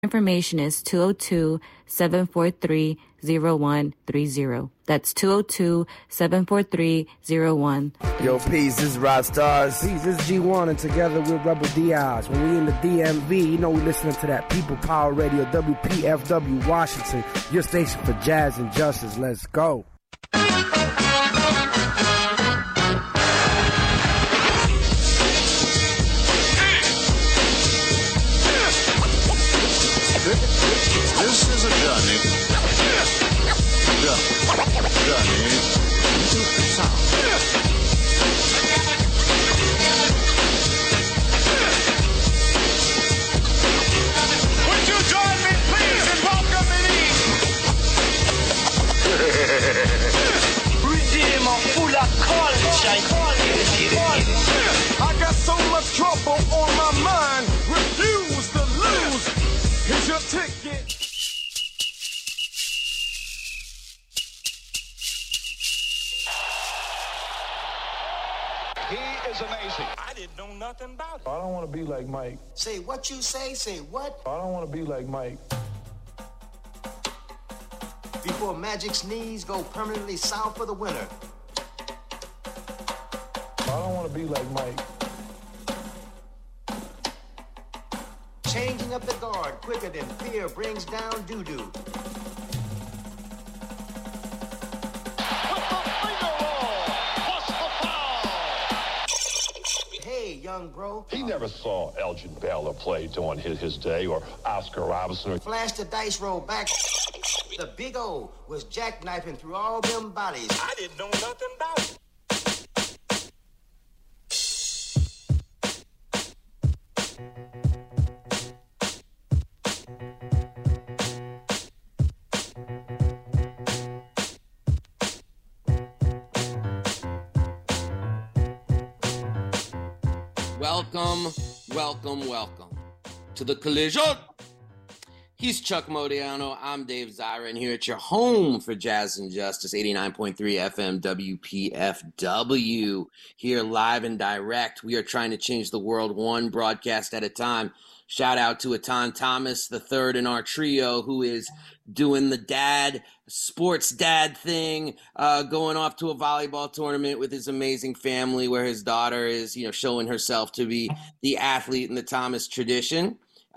Information is 202-743-0130. That's 202-743-0130. Yo, peace, this is Rod Stars. Peace, this is G1, and together with Rebel Diaz. When we in the DMV, you know we listening to that People Power Radio, WPFW Washington, your station for jazz and justice. Let's go. This is a journey into sound. Would you join me, please, in welcoming Redeemer full of culture. I got so much trouble on my mind. Refuse to lose. Here's your ticket. He is amazing. I didn't know nothing about it. I don't want to be like Mike. Say what you say what? I don't want to be like Mike. Before Magic's knees go permanently south for the winter. I don't want to be like Mike. Changing up the guard quicker than fear brings down doo-doo. Hey, young bro. He never saw Elgin Baylor play during his day, or Oscar Robertson. Flash the dice roll back. The Big O was jackknifing through all them bodies. I didn't know nothing about it. Welcome to the collision. He's Chuck Modiano. I'm Dave Zyra, and here at your home for Jazz and Justice, 89.3 FM WPFW. Here live and direct. We are trying to change the world one broadcast at a time. Shout out to Atan Thomas, the third in our trio, who is doing the sports dad thing, going off to a volleyball tournament with his amazing family where his daughter is, showing herself to be the athlete in the Thomas tradition.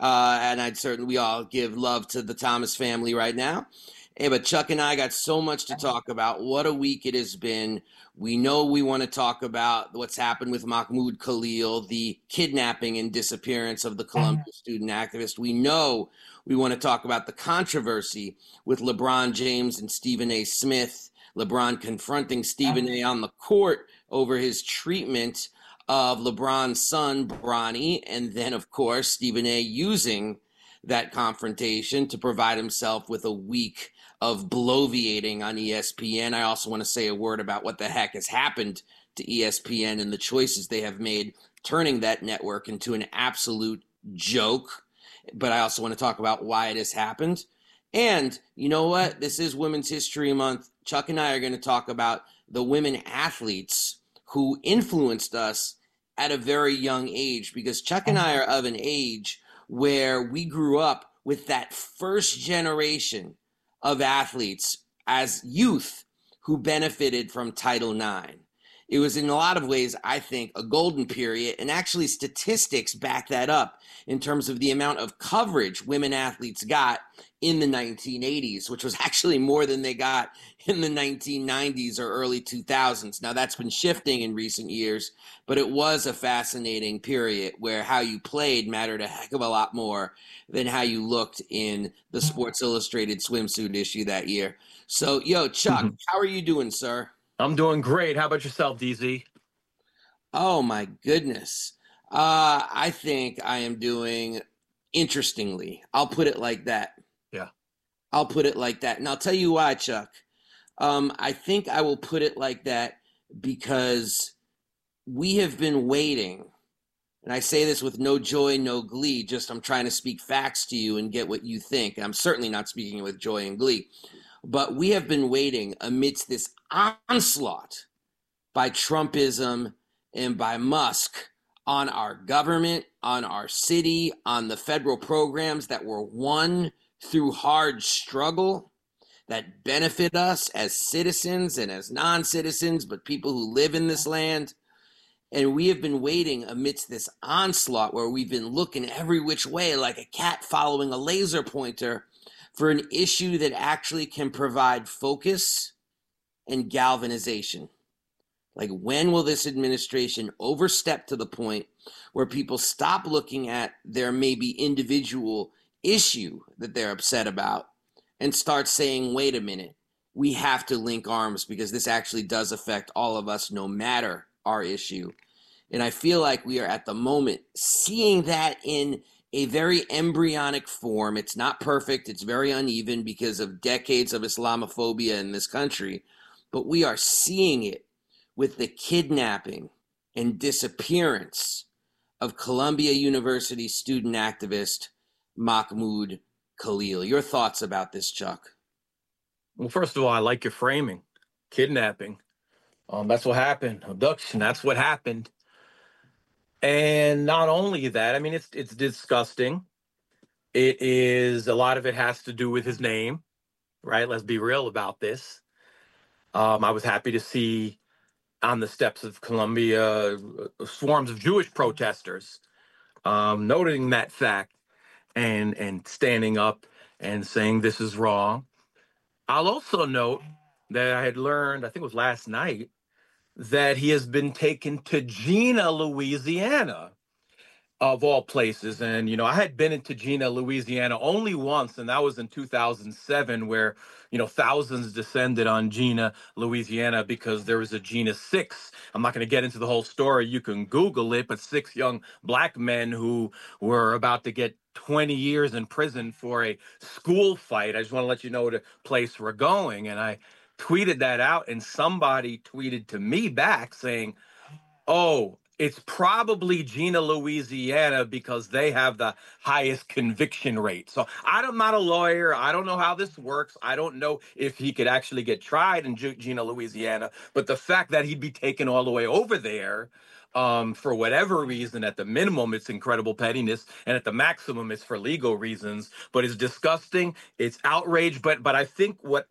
And we all give love to the Thomas family right now. Hey, but Chuck and I got so much to talk about. What a week it has been. We know we want to talk about what's happened with Mahmoud Khalil, the kidnapping and disappearance of the Columbia student activist. We know we want to talk about the controversy with LeBron James and Stephen A. Smith. LeBron confronting Stephen A. on the court over his treatment of LeBron's son, Bronny, and then, of course, Stephen A. using that confrontation to provide himself with a week of bloviating on ESPN. I also want to say a word about what the heck has happened to ESPN and the choices they have made, turning that network into an absolute joke. But I also want to talk about why it has happened. And you know what? This is Women's History Month. Chuck and I are going to talk about the women athletes who influenced us at a very young age, because Chuck and I are of an age where we grew up with that first generation of athletes as youth who benefited from Title IX. It was in a lot of ways, I think, a golden period, and actually statistics back that up in terms of the amount of coverage women athletes got in the 1980s, which was actually more than they got in the 1990s or early 2000s. Now, that's been shifting in recent years, but it was a fascinating period where how you played mattered a heck of a lot more than how you looked in the Sports Illustrated swimsuit issue that year. So, Chuck, how are you doing, sir? I'm doing great. How about yourself, DZ? Oh, my goodness. I think I am doing interestingly. I'll put it like that. Yeah. I'll put it like that. And I'll tell you why, Chuck. I think I will put it like that because we have been waiting, and I say this with no joy, no glee, just I'm trying to speak facts to you and get what you think. I'm certainly not speaking with joy and glee. But we have been waiting amidst this onslaught by Trumpism and by Musk on our government, on our city, on the federal programs that were won through hard struggle that benefit us as citizens and as non-citizens, but people who live in this land. And we have been waiting amidst this onslaught where we've been looking every which way like a cat following a laser pointer for an issue that actually can provide focus and galvanization. Like, when will this administration overstep to the point where people stop looking at their maybe individual issue that they're upset about and start saying, wait a minute, we have to link arms because this actually does affect all of us no matter our issue. And I feel like we are at the moment seeing that in a very embryonic form. It's not perfect. It's very uneven because of decades of Islamophobia in this country. But we are seeing it with the kidnapping and disappearance of Columbia University student activist Mahmoud Khalil. Your thoughts about this, Chuck? Well, first of all, I like your framing. Kidnapping. That's what happened. Abduction. That's what happened. And not only that, I mean, it's disgusting. It is, a lot of it has to do with his name, right? Let's be real about this. I was happy to see on the steps of Columbia swarms of Jewish protesters noting that fact and standing up and saying this is wrong. I'll also note that I had learned, I think it was last night, that he has been taken to Jena, Louisiana, of all places. And, you know, I had been into Jena, Louisiana only once, and that was in 2007, where, you know, thousands descended on Jena, Louisiana, because there was a Jena 6. I'm not going to get into the whole story. You can Google it, but 6 young black men who were about to get 20 years in prison for a school fight. I just want to let you know the place we're going. And I tweeted that out, and somebody tweeted to me back saying, oh, it's probably Jena, Louisiana, because they have the highest conviction rate. So I'm not a lawyer. I don't know how this works. I don't know if he could actually get tried in Jena, Louisiana. But the fact that he'd be taken all the way over there, for whatever reason, at the minimum, it's incredible pettiness, and at the maximum, it's for legal reasons. But it's disgusting. It's outrage. But I think what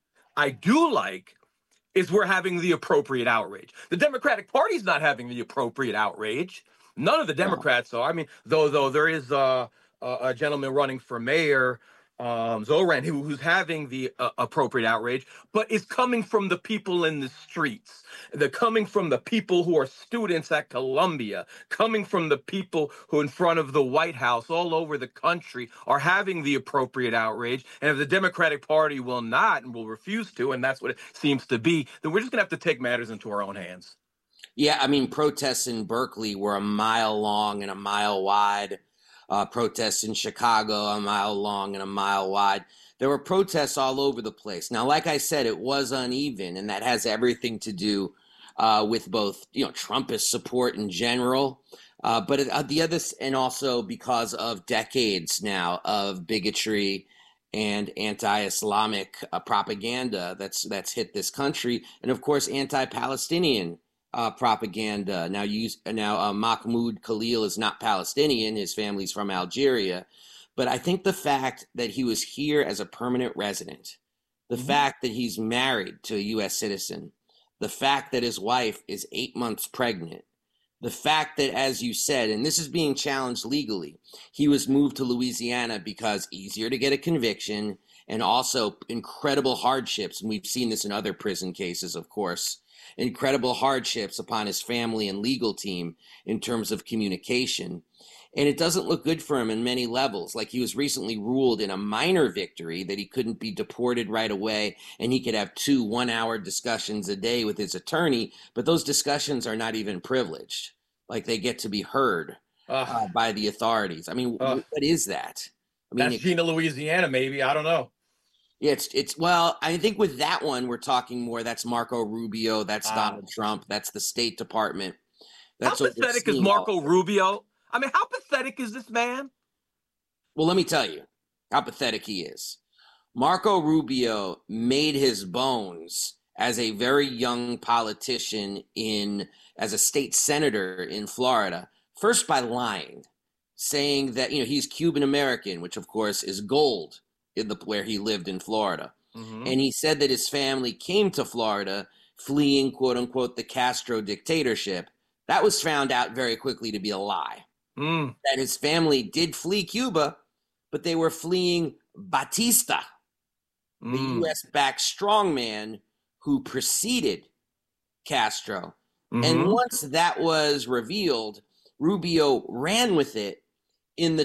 I do like is we're having the appropriate outrage. The Democratic Party's not having the appropriate outrage. None of the Democrats are. I mean, though there is a gentleman running for mayor, Zoran, who's having the appropriate outrage, but it's coming from the people in the streets. They're coming from the people who are students at Columbia, coming from the people who in front of the White House all over the country are having the appropriate outrage. And if the Democratic Party will not and will refuse to, and that's what it seems to be, then we're just going to have to take matters into our own hands. Yeah, I mean, protests in Berkeley were a mile long and a mile wide. Protests in Chicago, a mile long and a mile wide. There were protests all over the place. Now, like I said, it was uneven, and that has everything to do with both, you know, Trumpist support in general, but the other, and also because of decades now of bigotry and anti-Islamic propaganda that's hit this country, and of course anti-Palestinian propaganda. Now Mahmoud Khalil is not Palestinian. His family's from Algeria. But I think the fact that he was here as a permanent resident, the fact that he's married to a U.S. citizen, the fact that his wife is 8 months pregnant, the fact that, as you said, and this is being challenged legally, he was moved to Louisiana because easier to get a conviction and also incredible hardships. And we've seen this in other prison cases, of course. Incredible hardships upon his family and legal team in terms of communication. And it doesn't look good for him in many levels. Like, he was recently ruled in a minor victory that he couldn't be deported right away and he could have 2 one-hour discussions a day with his attorney. But those discussions are not even privileged. Like, they get to be heard by the authorities. I mean, what is that? I mean, that's Jena, Louisiana, maybe. I don't know. Yeah, well, I think with that one, we're talking more, that's Marco Rubio, that's Donald Trump, that's the State Department. That's how pathetic is Marco Rubio? I mean, how pathetic is this man? Well, let me tell you how pathetic he is. Marco Rubio made his bones as a very young politician as a state senator in Florida First by lying, saying that, he's Cuban American, which of course is gold where he lived in Florida. Mm-hmm. And he said that his family came to Florida fleeing, quote unquote, the Castro dictatorship. That was found out very quickly to be a lie. That his family did flee Cuba, but they were fleeing Batista, the U.S.-backed strongman who preceded Castro. And once that was revealed, Rubio ran with it in the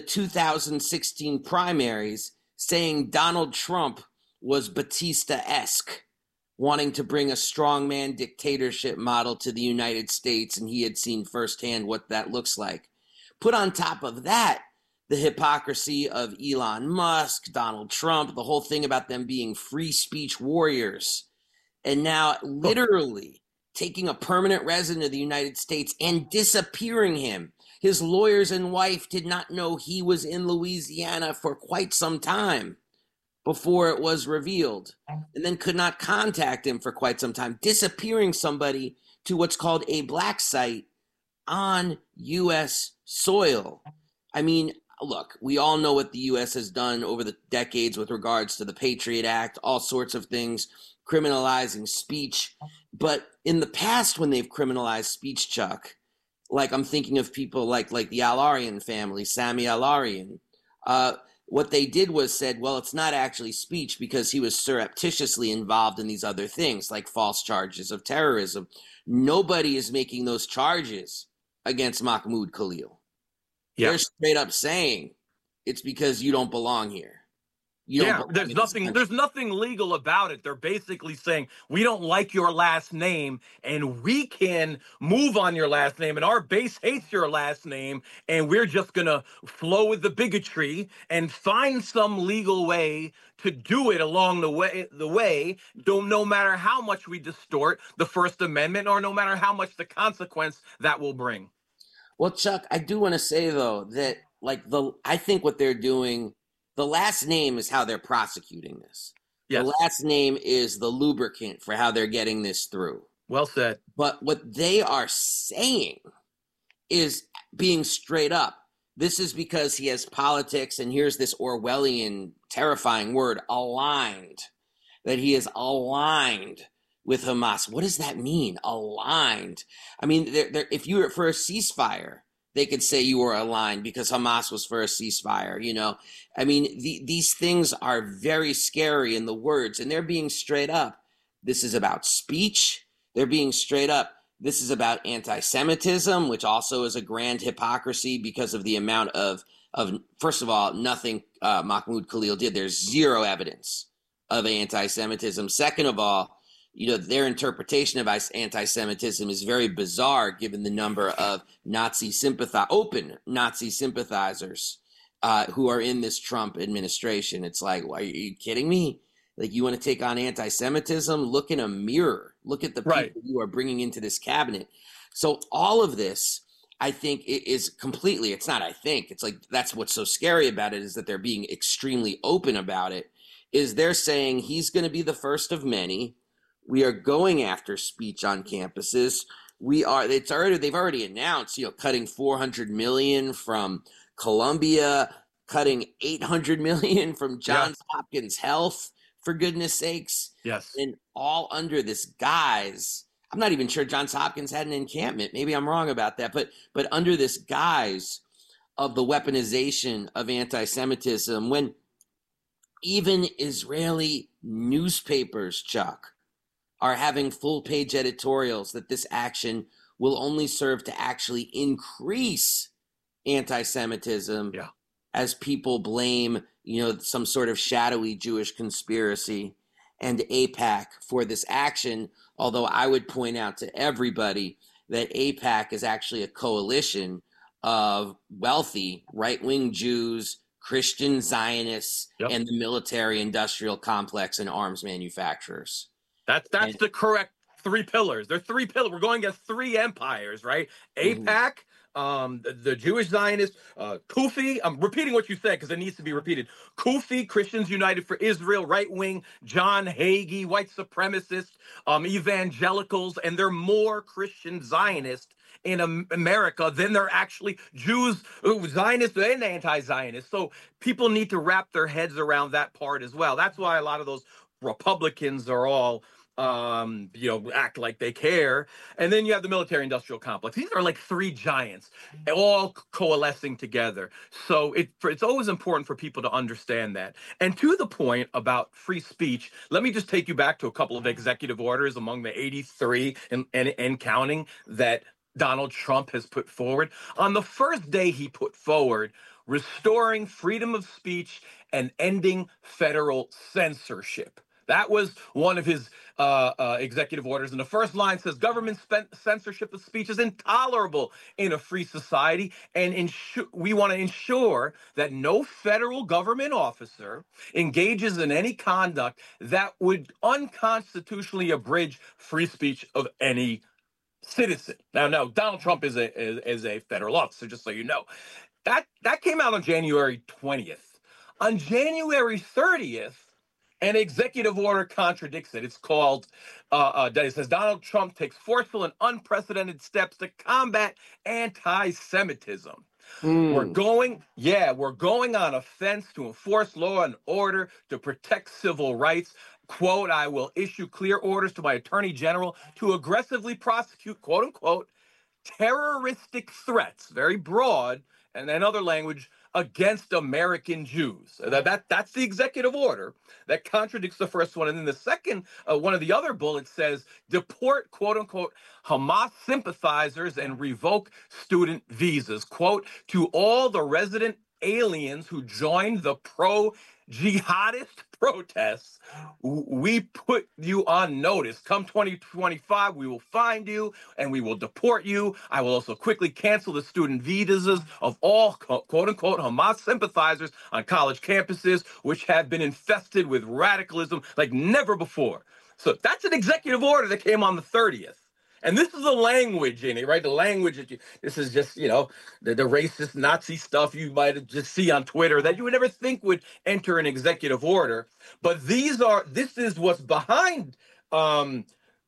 2016 primaries, saying Donald Trump was Batista-esque, wanting to bring a strongman dictatorship model to the United States, and he had seen firsthand what that looks like. Put on top of that, the hypocrisy of Elon Musk, Donald Trump, the whole thing about them being free speech warriors, and now literally taking a permanent resident of the United States and disappearing him. His lawyers and wife did not know he was in Louisiana for quite some time before it was revealed, and then could not contact him for quite some time, disappearing somebody to what's called a black site on U.S. soil. I mean, look, we all know what the U.S. has done over the decades with regards to the Patriot Act, all sorts of things, criminalizing speech. But in the past, when they've criminalized speech, Chuck, like I'm thinking of people like the Al-Arian family, Sami Al-Arian, what they did was said, well, it's not actually speech because he was surreptitiously involved in these other things like false charges of terrorism. Nobody is making those charges against Mahmoud Khalil. They're straight up saying it's because you don't belong here. There's nothing legal about it. They're basically saying we don't like your last name and we can move on your last name and our base hates your last name and we're just going to flow with the bigotry and find some legal way to do it along the way, no matter how much we distort the First Amendment or no matter how much the consequence that will bring. Well, Chuck, I do want to say though that I think what they're doing, the last name is how they're prosecuting this. Yes. The last name is the lubricant for how they're getting this through. Well said. But what they are saying is being straight up. This is because he has politics, and here's this Orwellian, terrifying word, aligned, that he is aligned with Hamas. What does that mean, aligned? I mean, if you were for a ceasefire, they could say you were aligned because Hamas was for a ceasefire, I mean, these things are very scary in the words, and they're being straight up. This is about speech. They're being straight up. This is about anti-Semitism, which also is a grand hypocrisy because of the amount of first of all, nothing Mahmoud Khalil did. There's zero evidence of anti-Semitism. Second of all, their interpretation of anti-Semitism is very bizarre given the number of open Nazi sympathizers who are in this Trump administration. It's like, are you kidding me? Like, you want to take on anti-Semitism? Look in a mirror. Look at the people you are bringing into this cabinet. So all of this, I think, is completely, it's not I think, it's like that's what's so scary about it is that they're being extremely open about it, is they're saying he's going to be the first of many. We are going after speech on campuses. They've already announced, cutting $400 million from Columbia, cutting $800 million from Johns Hopkins Health, for goodness sakes. Yes. And all under this guise. I'm not even sure Johns Hopkins had an encampment. Maybe I'm wrong about that. But under this guise of the weaponization of anti-Semitism, when even Israeli newspapers, Chuck, are having full-page editorials that this action will only serve to actually increase anti-Semitism as people blame, some sort of shadowy Jewish conspiracy and AIPAC for this action. Although I would point out to everybody that AIPAC is actually a coalition of wealthy right-wing Jews, Christian Zionists, and the military-industrial complex and arms manufacturers. That's the correct three pillars. They're three pillars. We're going against three empires, right? AIPAC, the Jewish Zionist, Kufi. I'm repeating what you said because it needs to be repeated. Kufi, Christians United for Israel, right wing, John Hagee, white supremacists, evangelicals, and they're more Christian Zionists in America than they're actually Jews, Zionists and anti-Zionists. So people need to wrap their heads around that part as well. That's why a lot of those Republicans are all act like they care. And then you have the military industrial complex. These are like three giants all coalescing together. So it's always important for people to understand that. And to the point about free speech, let me just take you back to a couple of executive orders among the 83 and counting that Donald Trump has put forward. On the first day he put forward, restoring freedom of speech and ending federal censorship. That was one of his executive orders. And the first line says, government censorship of speech is intolerable in a free society. And we want to ensure that no federal government officer engages in any conduct that would unconstitutionally abridge free speech of any citizen. Now, Donald Trump is a federal officer, just so you know. That came out on January 20th. On January 30th, an executive order contradicts it. It's called, it says Donald Trump takes forceful and unprecedented steps to combat anti-Semitism. We're going on a fence to enforce law and order to protect civil rights. Quote, I will issue clear orders to my attorney general to aggressively prosecute, quote unquote, terroristic threats, very broad, and then other language, against American Jews. That's the executive order that contradicts the first one. And then the second, one of the other bullets says, deport, quote unquote, Hamas sympathizers and revoke student visas. Quote, to all the resident aliens who joined the pro-jihadist protests, we put you on notice. Come 2025, we will find you and we will deport you. I will also quickly cancel the student visas of all quote-unquote Hamas sympathizers on college campuses, which have been infested with radicalism like never before. So that's an executive order that came on the 30th. And this is the language in it, right? The language this is just, the racist Nazi stuff you might just see on Twitter that you would never think would enter an executive order. But this is what's behind some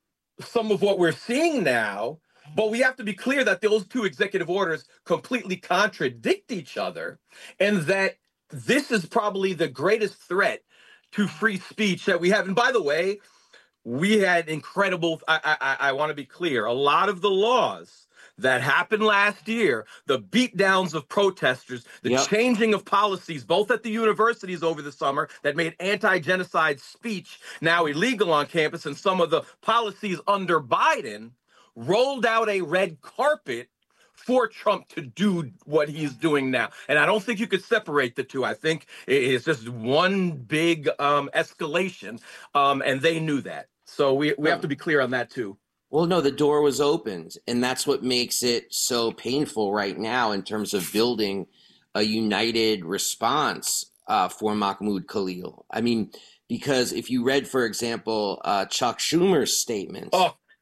of what we're seeing now. But we have to be clear that those two executive orders completely contradict each other, and that this is probably the greatest threat to free speech that we have. And by the way, we had incredible, I want to be clear, a lot of the laws that happened last year, the beatdowns of protesters, the changing of policies, both at the universities over the summer that made anti-genocide speech now illegal on campus, and some of the policies under Biden rolled out a red carpet for Trump to do what he's doing now. And I don't think you could separate the two. I think it's just one big escalation, and they knew that. So we have to be clear on that too. Well, no, the door was opened, and that's what makes it so painful right now in terms of building a united response for Mahmoud Khalil. I mean, because if you read, for example, Chuck Schumer's statement,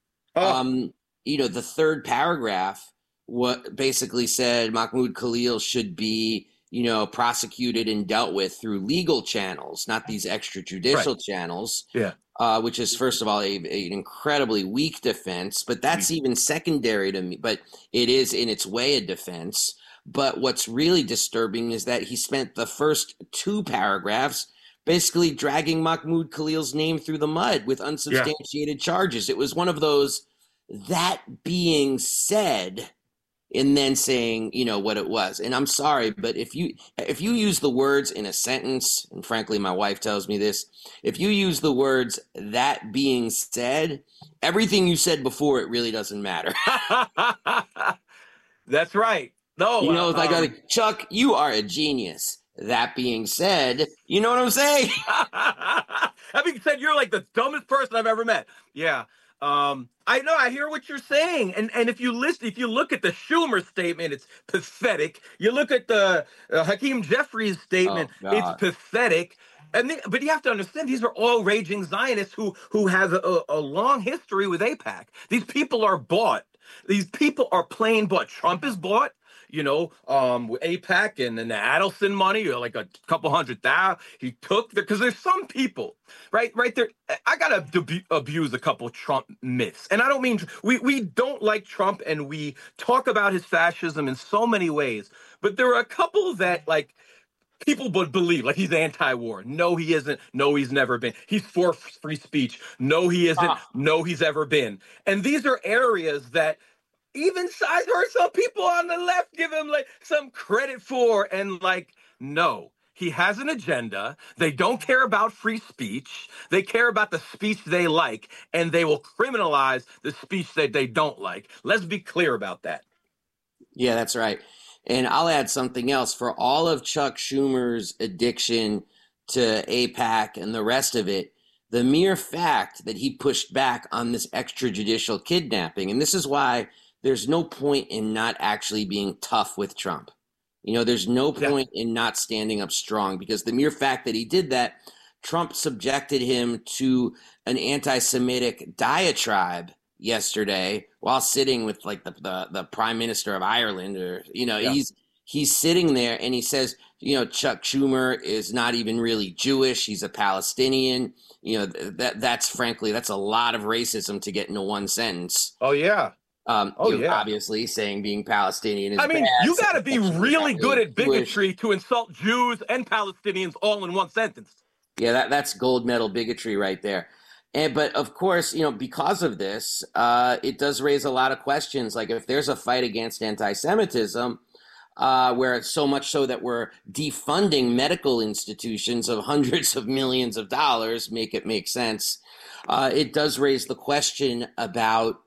the third paragraph what basically said Mahmoud Khalil should be, prosecuted and dealt with through legal channels, not these extrajudicial channels. Yeah. Which is, first of all, an incredibly weak defense, but that's even secondary to me. But it is in its way a defense. But what's really disturbing is that he spent the first two paragraphs basically dragging Mahmoud Khalil's name through the mud with unsubstantiated charges. It was one of those, that being said, and then saying, what it was. And I'm sorry, but if you use the words in a sentence, and frankly, my wife tells me this, if you use the words, that being said, everything you said before, it really doesn't matter. That's right. No, like Chuck, you are a genius. That being said, you know what I'm saying? That being said, you're like the dumbest person I've ever met. Yeah. I know, I hear what you're saying. And if you look at the Schumer statement, it's pathetic. You look at the Hakeem Jeffries statement, it's pathetic. But you have to understand, these are all raging Zionists who have a long history with AIPAC. These people are bought. These people are playing what Trump has bought, with AIPAC and the Adelson money, or like a couple $100,000 he took there. Because there's some people, right there. I gotta abuse a couple Trump myths, and I don't mean we don't like Trump, and we talk about his fascism in so many ways, but there are a couple that like people would believe, like he's anti-war. No, he isn't. No, he's never been. He's for free speech. No, he isn't. No, he's ever been. And these are areas that even I heard some people on the left give him like some credit for, and like, no, he has an agenda. They don't care about free speech. They care about the speech they like, and they will criminalize the speech that they don't like. Let's be clear about that. Yeah, that's right. And I'll add something else. For all of Chuck Schumer's addiction to AIPAC and the rest of it, the mere fact that he pushed back on this extrajudicial kidnapping, and this is why there's no point in not actually being tough with Trump. There's no point in not standing up strong, because the mere fact that he did that, Trump subjected him to an anti-Semitic diatribe yesterday while sitting with like the Prime Minister of Ireland, or he's sitting there and he says, Chuck Schumer is not even really Jewish, he's a Palestinian. That's a lot of racism to get into one sentence. Oh yeah. Obviously saying being Palestinian is bad, you got to be really good at bigotry Jewish to insult Jews and Palestinians all in one sentence. Yeah, that's gold medal bigotry right there. But of course, because of this, it does raise a lot of questions. Like if there's a fight against anti-Semitism, where it's so much so that we're defunding medical institutions of hundreds of millions of dollars, make it make sense. It does raise the question about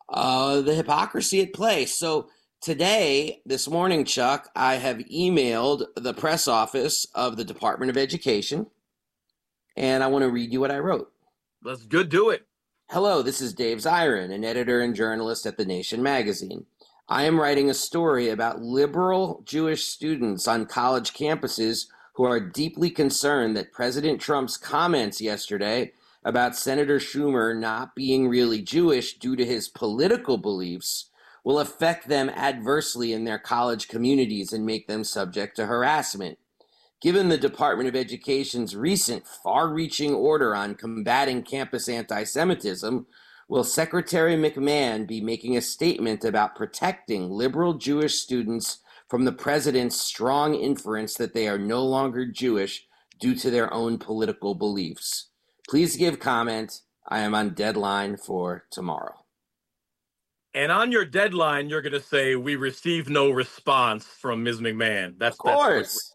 the hypocrisy at play. So today, this morning, Chuck, I have emailed the press office of the Department of Education, and I want to read you what I wrote. Let's do it. Hello, this is Dave Zirin, an editor and journalist at The Nation magazine. I am writing a story about liberal Jewish students on college campuses who are deeply concerned that President Trump's comments yesterday about Senator Schumer not being really Jewish due to his political beliefs will affect them adversely in their college communities and make them subject to harassment. Given the Department of Education's recent far-reaching order on combating campus anti-Semitism, will Secretary McMahon be making a statement about protecting liberal Jewish students from the president's strong inference that they are no longer Jewish due to their own political beliefs? Please give comment. I am on deadline for tomorrow. And on your deadline, you're going to say, we received no response from Ms. McMahon. Of course.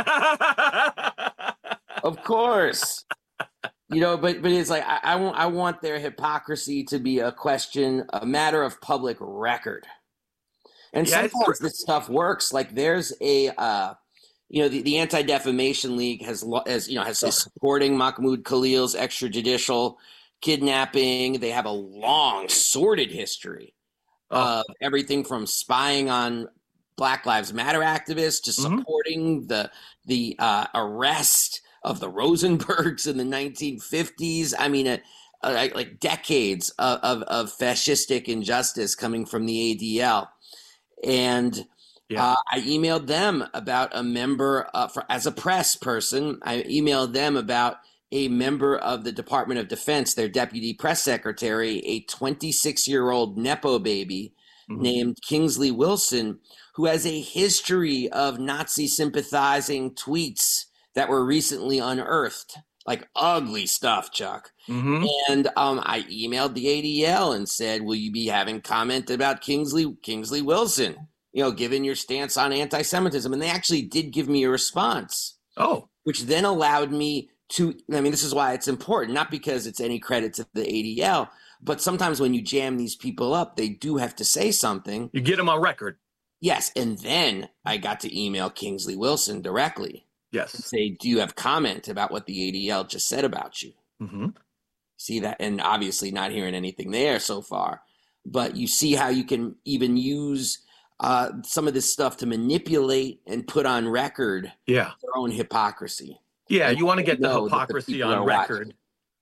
Of course. But it's like, I want their hypocrisy to be a matter of public record. And sometimes this stuff works. Like there's a, the Anti-Defamation League is supporting Mahmoud Khalil's extrajudicial kidnapping. They have a long, sordid history of everything from spying on Black Lives Matter activists to supporting the arrest of the Rosenbergs in the 1950s. I mean, like decades of fascistic injustice coming from the ADL. And I emailed them about a member, as a press person, I emailed them about a member of the Department of Defense, their deputy press secretary, a 26-year-old Nepo baby named Kingsley Wilson, who has a history of Nazi sympathizing tweets that were recently unearthed, like ugly stuff, Chuck. And I emailed the ADL and said, will you be having comment about Kingsley Wilson, given your stance on anti-Semitism? And they actually did give me a response. Oh. Which then allowed me to, this is why it's important, not because it's any credit to the ADL, but sometimes when you jam these people up, they do have to say something. You get them on record. Yes, and then I got to email Kingsley Wilson directly. Yes. And say, do you have comment about what the ADL just said about you? See that? And obviously not hearing anything there so far. But you see how you can even use some of this stuff to manipulate and put on record their own hypocrisy. Yeah, you want to get the hypocrisy on record.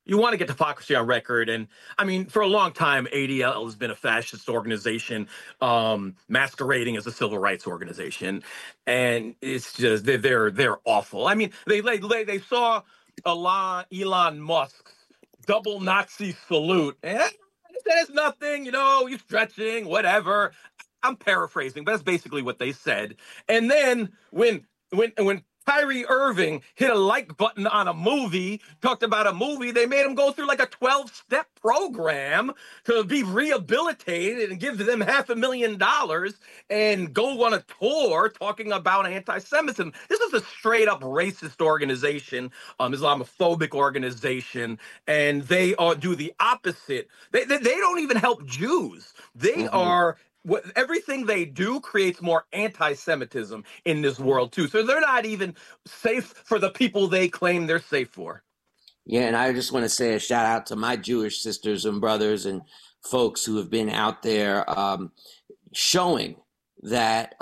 You want to get hypocrisy on record. And I mean, for a long time, ADL has been a fascist organization masquerading as a civil rights organization. And it's just, they're awful. I mean, they saw Elon Musk's double Nazi salute. And it says nothing, you're stretching, whatever. I'm paraphrasing, but that's basically what they said. And then when Kyrie Irving hit a like button on a movie, talked about a movie, they made him go through like a 12-step program to be rehabilitated and give them $500,000 and go on a tour talking about anti-Semitism. This is a straight up racist organization, Islamophobic organization, and they do the opposite. They don't even help Jews. They are... everything they do creates more anti-Semitism in this world, too. So they're not even safe for the people they claim they're safe for. Yeah, and I just want to say a shout out to my Jewish sisters and brothers and folks who have been out there showing that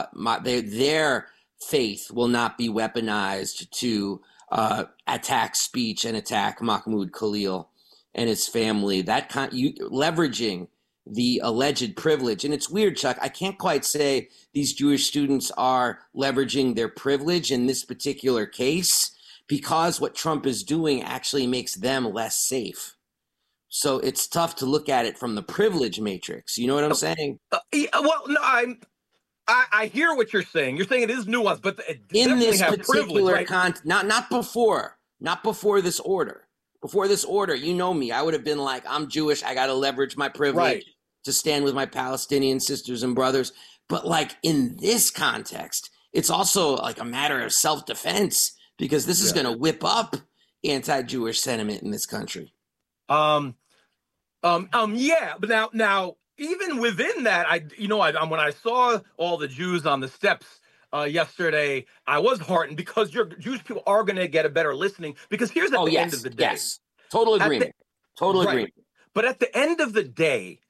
their faith will not be weaponized to attack speech and attack Mahmoud Khalil and his family. Leveraging the alleged privilege. And it's weird, Chuck. I can't quite say these Jewish students are leveraging their privilege in this particular case, because what Trump is doing actually makes them less safe. So it's tough to look at it from the privilege matrix. You know what I'm saying? Well, no, I hear what you're saying. You're saying it is nuanced, but it in this particular right? not before this order. Before this order, you know me. I would have been like, I'm Jewish. I got to leverage my privilege to stand with my Palestinian sisters and brothers. But like in this context, it's also like a matter of self-defense, because this is going to whip up anti-Jewish sentiment in this country. Yeah, but now even within that, when I saw all the Jews on the steps yesterday, I was heartened, because Jewish people are going to get a better listening, because here's at the end of the day. Yes, total agreement. Agreement. But at the end of the day,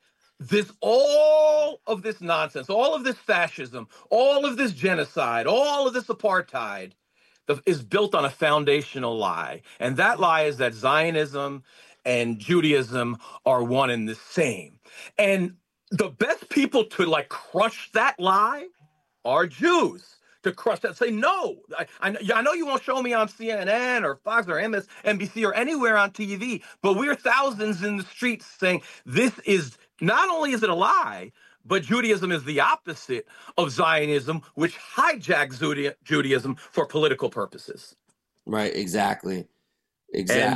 all of this nonsense, all of this fascism, all of this genocide, all of this apartheid is built on a foundational lie. And that lie is that Zionism and Judaism are one and the same. And the best people to crush that lie are Jews. To crush that, say, no, I know you won't show me on CNN or Fox or MSNBC or anywhere on TV, but we're thousands in the streets saying this is, not only is it a lie, but Judaism is the opposite of Zionism, which hijacks Judaism for political purposes. Right, exactly. And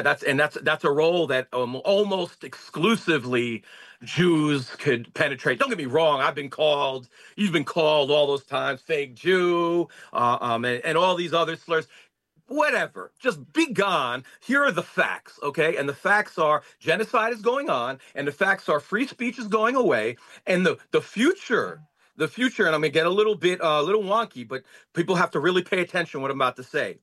that's a role that almost exclusively Jews could penetrate. Don't get me wrong. You've been called all those times, fake Jew, and all these other slurs. Whatever, just be gone. Here are the facts, okay? And the facts are genocide is going on, and the facts are free speech is going away, and the future, and I'm gonna get a little wonky, but people have to really pay attention to what I'm about to say.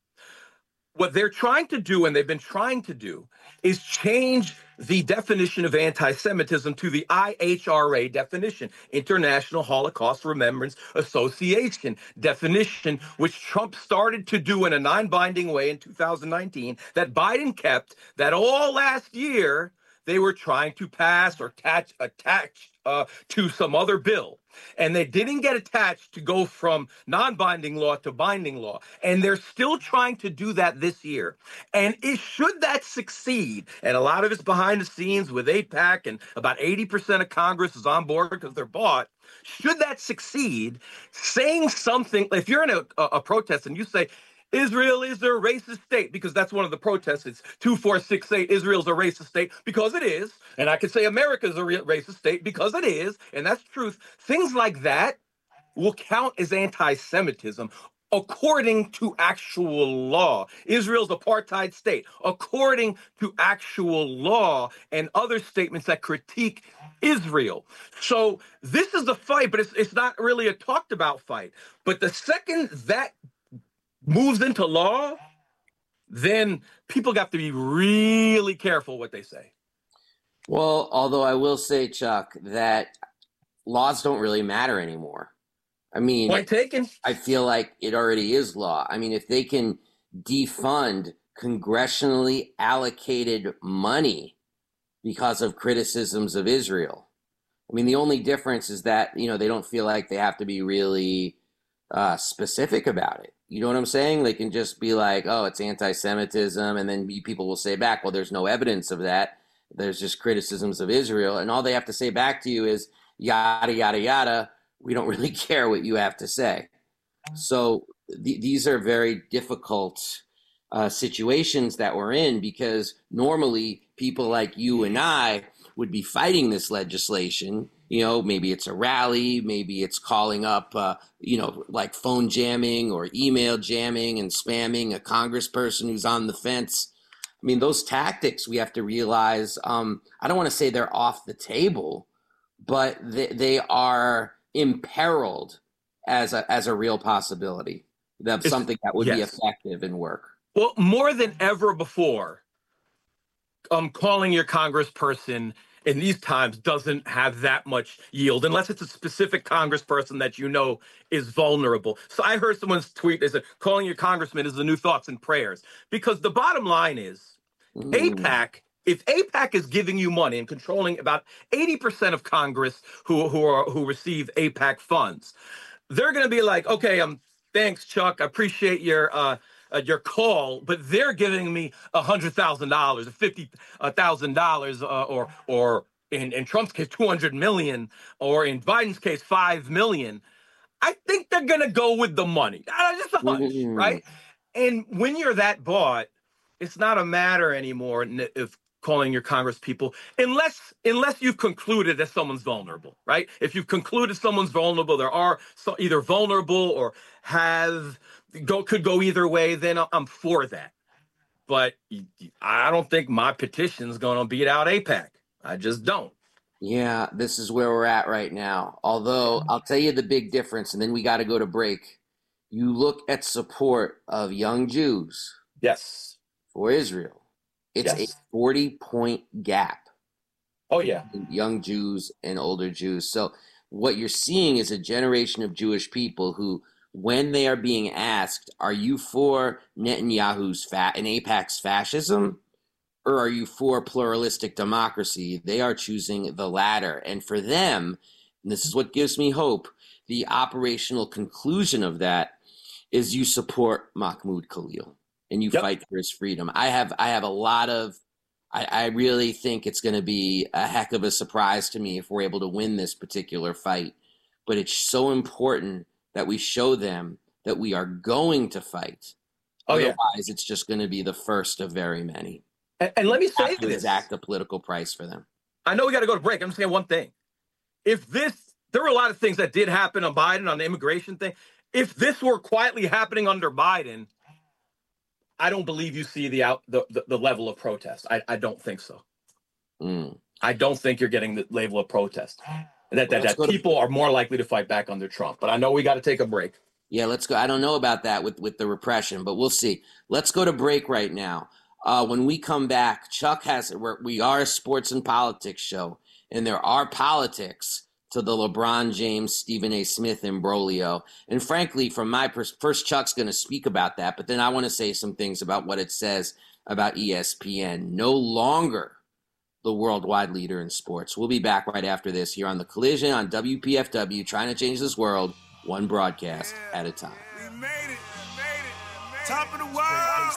What they're trying to do, and they've been trying to do, is change the definition of anti-Semitism to the IHRA definition, International Holocaust Remembrance Association definition, which Trump started to do in a non-binding way in 2019, that Biden kept, that all last year they were trying to pass or attach to some other bill. And they didn't get attached to go from non-binding law to binding law. And they're still trying to do that this year. And should that succeed, and a lot of it's behind the scenes with AIPAC, and about 80% of Congress is on board because they're bought, should that succeed, saying something, if you're in a protest and you say, Israel is a racist state, because that's one of the protests. It's 2468, Israel's a racist state, because it is. And I could say America's a racist state, because it is. And that's truth. Things like that will count as anti-Semitism according to actual law. Israel's apartheid state, according to actual law, and other statements that critique Israel. So this is the fight, but it's not really a talked about fight. But the second that moves into law, then people have to be really careful what they say. Well, although I will say, Chuck, that laws don't really matter anymore. I mean, point taken. I feel like it already is law. I mean, if they can defund congressionally allocated money because of criticisms of Israel. I mean, the only difference is that, you know, they don't feel like they have to be really specific about it. You know what I'm saying? They can just be like, oh, it's anti-Semitism. And then people will say back, well, there's no evidence of that. There's just criticisms of Israel. And all they have to say back to you is yada, yada, yada. We don't really care what you have to say. So these are very difficult situations that we're in, because normally people like you and I would be fighting this legislation. You know, maybe it's a rally, maybe it's calling up, like phone jamming or email jamming and spamming a congressperson who's on the fence. I mean, those tactics, we have to realize, I don't want to say they're off the table, but they are imperiled as a real possibility. That's something that would be effective in work. Well, more than ever before, calling your congressperson in these times doesn't have that much yield, unless it's a specific congressperson that you know is vulnerable. So I heard someone's tweet, they said, calling your congressman is the new thoughts and prayers. Because the bottom line is, AIPAC, if AIPAC is giving you money and controlling about 80% of Congress who receive AIPAC funds, they're going to be like, okay, thanks, Chuck, I appreciate your call, but they're giving me $100,000 or $50,000 or in Trump's case, 200 million, or in Biden's case, 5 million. I think they're going to go with the money. Just a hunch, right? And when you're that bought, it's not a matter anymore of calling your Congress people, unless you've concluded that someone's vulnerable, right? If you've concluded someone's vulnerable, there are either vulnerable or could go either way, then I'm for that. But I don't think my petition's going to beat out AIPAC. I just don't. Yeah, this is where we're at right now. Although I'll tell you the big difference, and then we got to go to break. You look at support of young Jews. Yes. For Israel. It's a 40-point gap. Oh, yeah. Young Jews and older Jews. So what you're seeing is a generation of Jewish people who, when they are being asked, are you for Netanyahu's and AIPAC's fascism, or are you for pluralistic democracy? They are choosing the latter. And for them, and this is what gives me hope, the operational conclusion of that is you support Mahmoud Khalil and you fight for his freedom. I have a lot of, I really think it's going to be a heck of a surprise to me if we're able to win this particular fight. But it's so important that we show them that we are going to fight. Otherwise, it's just going to be the first of very many. And let me say this. Exact a political price for them. I know we got to go to break. I'm just saying one thing. There were a lot of things that did happen on Biden, on the immigration thing. If this were quietly happening under Biden, I don't believe you see the level of protest. I don't think so. I don't think you're getting the level of protest. That people are more likely to fight back under Trump. But I know we got to take a break. Yeah, let's go. I don't know about that with the repression, but we'll see. Let's go to break right now. When we come back, Chuck we are a sports and politics show, and there are politics to the LeBron James, Stephen A. Smith imbroglio. And frankly, from my first, Chuck's going to speak about that, but then I want to say some things about what it says about ESPN. No longer the worldwide leader in sports. We'll be back right after this here on The Collision on WPFW, trying to change this world one broadcast at a time. We made it. Top of the world.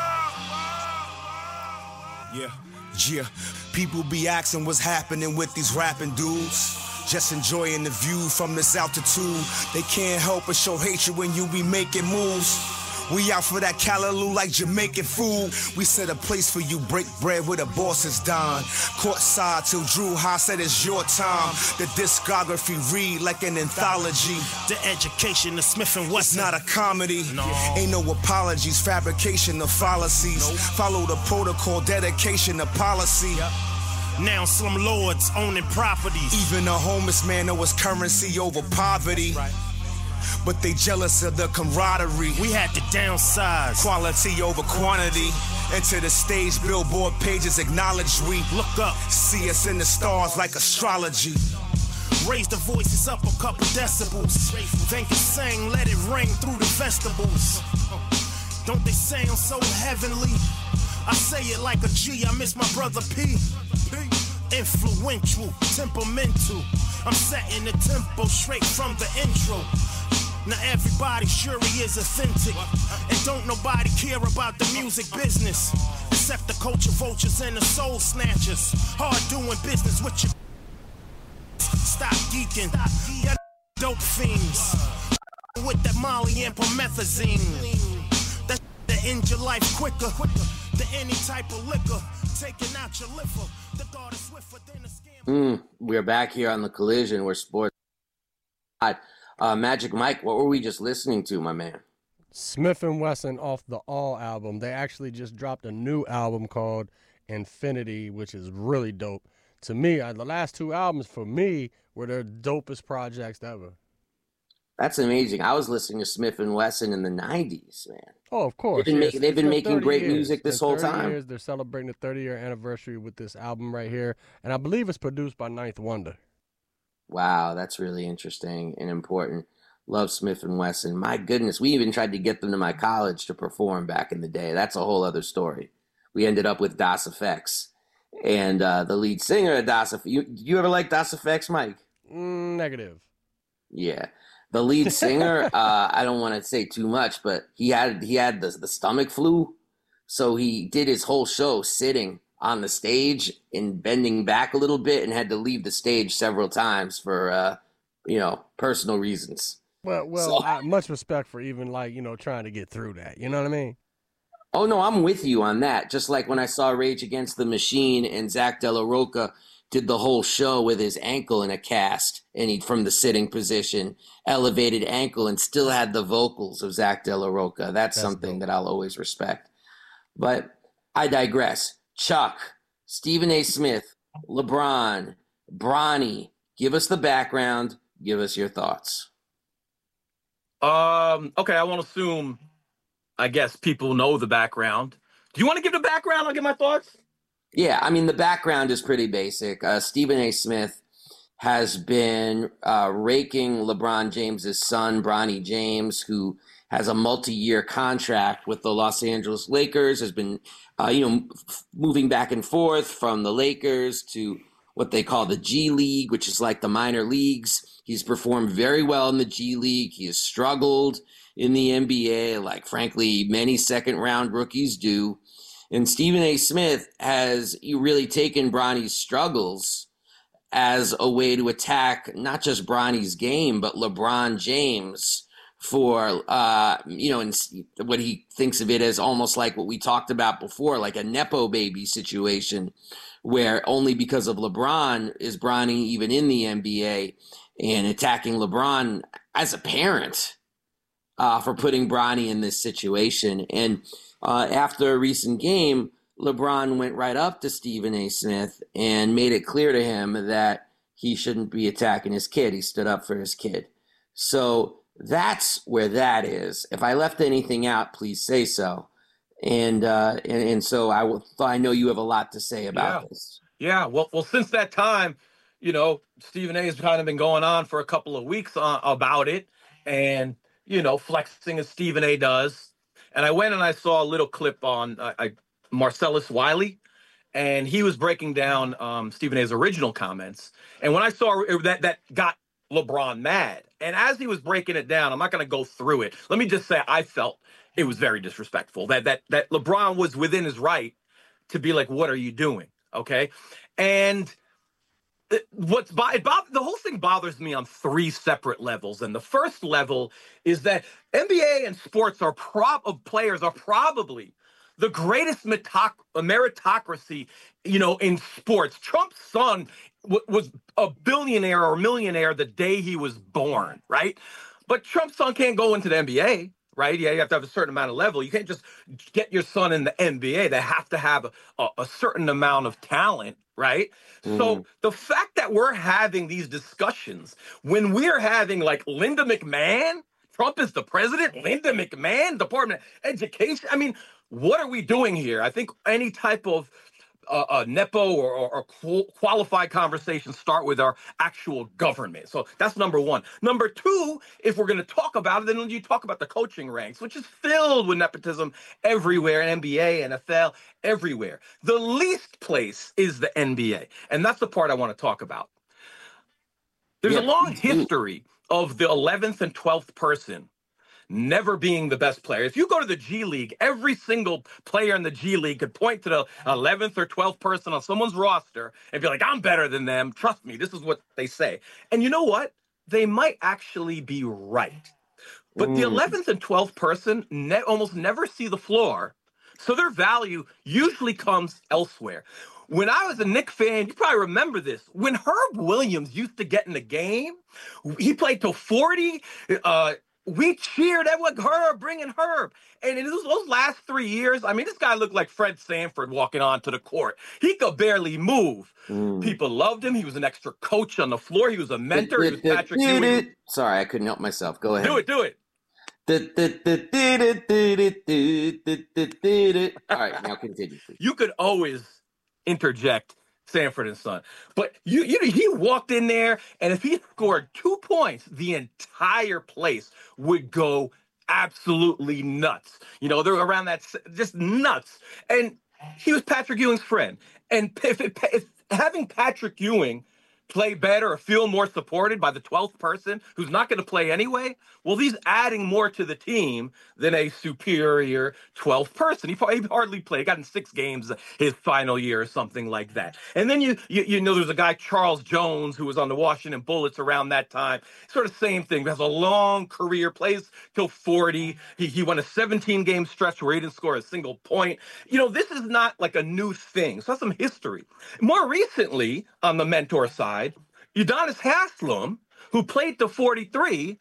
Yeah. People be asking what's happening with these rapping dudes. Just enjoying the view from this altitude. They can't help but show hatred when you be making moves. We out for that callaloo like Jamaican food. We set a place for you, break bread with a boss's dime. Courtside till Drew High said it's your time. The discography read like an anthology. The education of Smith & Wesson. It's not a comedy. No. Ain't no apologies, fabrication of fallacies. Nope. Follow the protocol, dedication of policy. Yep. Now slum lords owning properties. Even a homeless man know his currency over poverty. Right. But they jealous of the camaraderie. We had to downsize. Quality over quantity. Enter the stage, billboard pages acknowledge we. Look up, see us in the stars like astrology. Raise the voices up a couple decibels. Think it's sang, let it ring through the festivals. Don't they sound so heavenly? I say it like a G, I miss my brother P. Influential, temperamental. I'm setting the tempo straight from the intro. Now everybody sure he is authentic. And don't nobody care about the music business, except the culture vultures and the soul snatchers. Hard doing business with your stop geeking. That dope fiends. With that Molly and promethazine. That end your life quicker than any type of liquor. Taking out your liver. The God is swifter than a scam. We're back here on The Collision where sports. Magic Mike, what were we just listening to, my man? Smith & Wesson off the All album. They actually just dropped a new album called Infinity, which is really dope. To me, the last two albums for me were their dopest projects ever. That's amazing. I was listening to Smith & Wesson in the 90s, man. Oh, of course. They've been making great music this whole time. Years, they're celebrating the 30-year anniversary with this album right here. And I believe it's produced by Ninth Wonder. Wow, that's really interesting and important. Love Smith & Wesson. My goodness, we even tried to get them to my college to perform back in the day. That's a whole other story. We ended up with Das EFX. And the lead singer of Das EFX. You ever like Das EFX, Mike? Negative. Yeah. The lead singer, I don't want to say too much, but he had the stomach flu. So he did his whole show sitting on the stage and bending back a little bit and had to leave the stage several times for, personal reasons. Well, much respect for even trying to get through that. You know what I mean? Oh, no, I'm with you on that. Just like when I saw Rage Against the Machine and Zach De La Rocha did the whole show with his ankle in a cast, and he, from the sitting position, elevated ankle, and still had the vocals of Zach De La Rocha. That's something that I'll always respect. But I digress. Chuck, Stephen A. Smith, LeBron, Bronny, give us the background. Give us your thoughts. Okay, I won't assume, I guess, people know the background. Do you want to give the background? I'll give my thoughts. Yeah, I mean, the background is pretty basic. Stephen A. Smith has been raking LeBron James's son, Bronny James, who has a multi-year contract with the Los Angeles Lakers, has been, moving back and forth from the Lakers to what they call the G League, which is like the minor leagues. He's performed very well in the G League. He has struggled in the NBA, like, frankly, many second-round rookies do. And Stephen A. Smith has really taken Bronny's struggles as a way to attack not just Bronny's game, but LeBron James for, and what he thinks of it as almost like what we talked about before, like a Nepo baby situation where only because of LeBron is Bronny even in the NBA, and attacking LeBron as a parent for putting Bronny in this situation. And after a recent game, LeBron went right up to Stephen A. Smith and made it clear to him that he shouldn't be attacking his kid. He stood up for his kid. So that's where that is. If I left anything out, please say so. And so I know you have a lot to say about this. Yeah. Well, since that time, Stephen A. has kind of been going on for a couple of weeks about it, and flexing as Stephen A. does. And I went and I saw a little clip on Marcellus Wiley, and he was breaking down Stephen A.'s original comments. And when I saw that got LeBron mad. And as he was breaking it down, I'm not going to go through it. Let me just say I felt it was very disrespectful, that LeBron was within his right to be like, what are you doing? Okay. And the whole thing bothers me on three separate levels. And the first level is that NBA and sports players are probably the greatest meritocracy, in sports. Trump's son was a billionaire or millionaire the day he was born, right? But Trump's son can't go into the NBA, right? Yeah, you have to have a certain amount of level. You can't just get your son in the NBA. They have to have a certain amount of talent, right? So the fact that we're having these discussions when we're having like Linda McMahon, Trump is the president, Linda McMahon, Department of Education. I mean, what are we doing here? I think any type of nepo or qualified conversations start with our actual government. So that's number one. Number two, if we're going to talk about it, then you talk about the coaching ranks, which is filled with nepotism everywhere, NBA, NFL, everywhere. The least place is the NBA, and that's the part I want to talk about. There's a long history of the 11th and 12th person never being the best player. If you go to the G League, every single player in the G League could point to the 11th or 12th person on someone's roster and be like, I'm better than them. Trust me, this is what they say. And you know what? They might actually be right. But the 11th and 12th person almost never see the floor, so their value usually comes elsewhere. When I was a Knicks fan, you probably remember this. When Herb Williams used to get in the game, he played till 40. We cheered everyone, Herb, bring in Herb. And in those last 3 years, I mean, this guy looked like Fred Sanford walking onto the court. He could barely move. People loved him. He was an extra coach on the floor. He was a mentor. He was Patrick Ewing. Sorry, I couldn't help myself. Go ahead. Do it. All right, now continue, please. You could always interject Sanford and Son. But he walked in there, and if he scored 2 points, the entire place would go absolutely nuts. They're around that, just nuts. And he was Patrick Ewing's friend. And if having Patrick Ewing play better or feel more supported by the 12th person who's not going to play anyway, well, he's adding more to the team than a superior 12th person. He hardly played. He got in 6 games his final year or something like that. And then you know there's a guy, Charles Jones, who was on the Washington Bullets around that time. Sort of same thing. Has a long career, plays till 40. He won a 17-game stretch where he didn't score a single point. This is not like a new thing. So that's some history. More recently, on the mentor side, Udonis Haslem, who played to 43,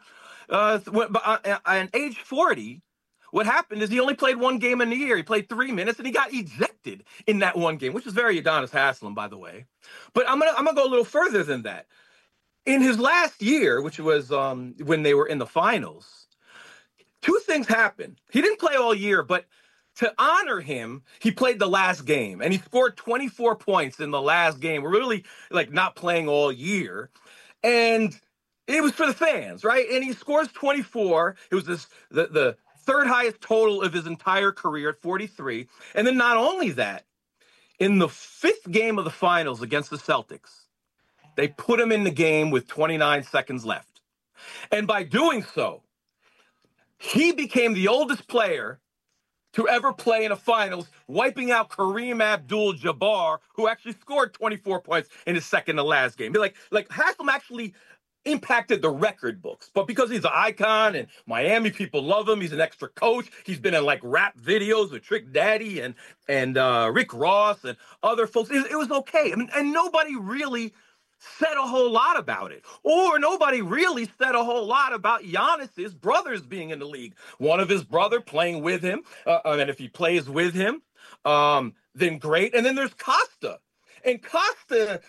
at age 40, what happened is he only played 1 game in the year. He played 3 minutes, and he got ejected in that 1 game, which is very Udonis Haslem, by the way. But I'm gonna go a little further than that. In his last year, which was when they were in the finals, 2 things happened. He didn't play all year, but to honor him, he played the last game, and he scored 24 points in the last game. We're really not playing all year. And it was for the fans, right? And he scores 24. It was the third highest total of his entire career at 43. And then not only that, in the 5th game of the finals against the Celtics, they put him in the game with 29 seconds left. And by doing so, he became the oldest player to ever play in a finals, wiping out Kareem Abdul-Jabbar, who actually scored 24 points in his second to last game. Like Haslem actually impacted the record books, but because he's an icon and Miami people love him, he's an extra coach. He's been in rap videos with Trick Daddy and Rick Ross and other folks. It was okay. I mean, and nobody really said a whole lot about it. Or nobody really said a whole lot about Giannis's brothers being in the league. One of his brother playing with him, and if he plays with him, then great. And then there's Costa. And Costa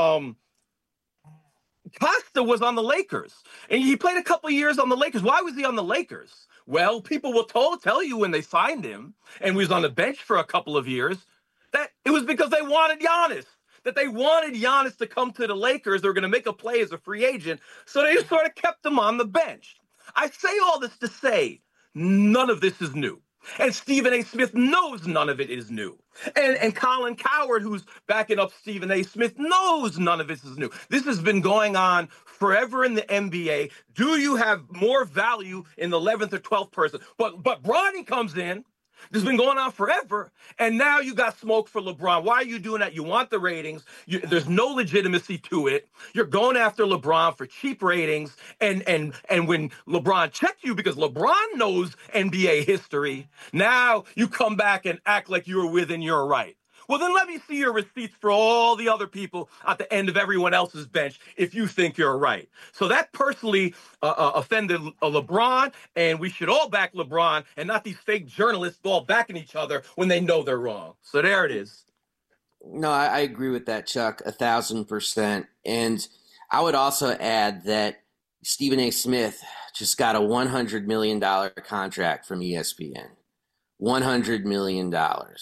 was on the Lakers. And he played a couple of years on the Lakers. Why was he on the Lakers? Well, people will tell you when they signed him, and he was on the bench for a couple of years, that it was because they wanted Giannis. That they wanted Giannis to come to the Lakers. They were going to make a play as a free agent. So they just sort of kept him on the bench. I say all this to say none of this is new. And Stephen A. Smith knows none of it is new. And Colin Cowherd, who's backing up Stephen A. Smith, knows none of this is new. This has been going on forever in the NBA. Do you have more value in the 11th or 12th person? But Bronny comes in. This has been going on forever, and now you got smoke for LeBron. Why are you doing that? You want the ratings. There's no legitimacy to it. You're going after LeBron for cheap ratings, and when LeBron checked you because LeBron knows NBA history, now you come back and act like you were within your right. Well, then let me see your receipts for all the other people at the end of everyone else's bench if you think you're right. So that personally offended LeBron, and we should all back LeBron and not these fake journalists all backing each other when they know they're wrong. So there it is. No, I agree with that, Chuck, 1,000%. And I would also add that Stephen A. Smith just got a $100 million contract from ESPN. $100 million.